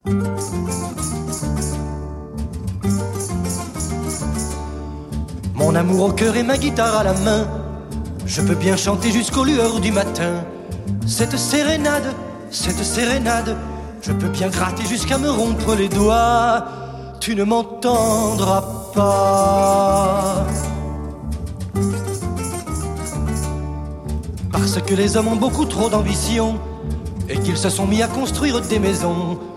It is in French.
Mon amour au cœur et ma guitare à la main, je peux bien chanter jusqu'aux lueurs du matin. Cette sérénade, je peux bien gratter jusqu'à me rompre les doigts. Tu ne m'entendras pas. Parce que les hommes ont beaucoup trop d'ambition et qu'ils se sont mis à construire des maisons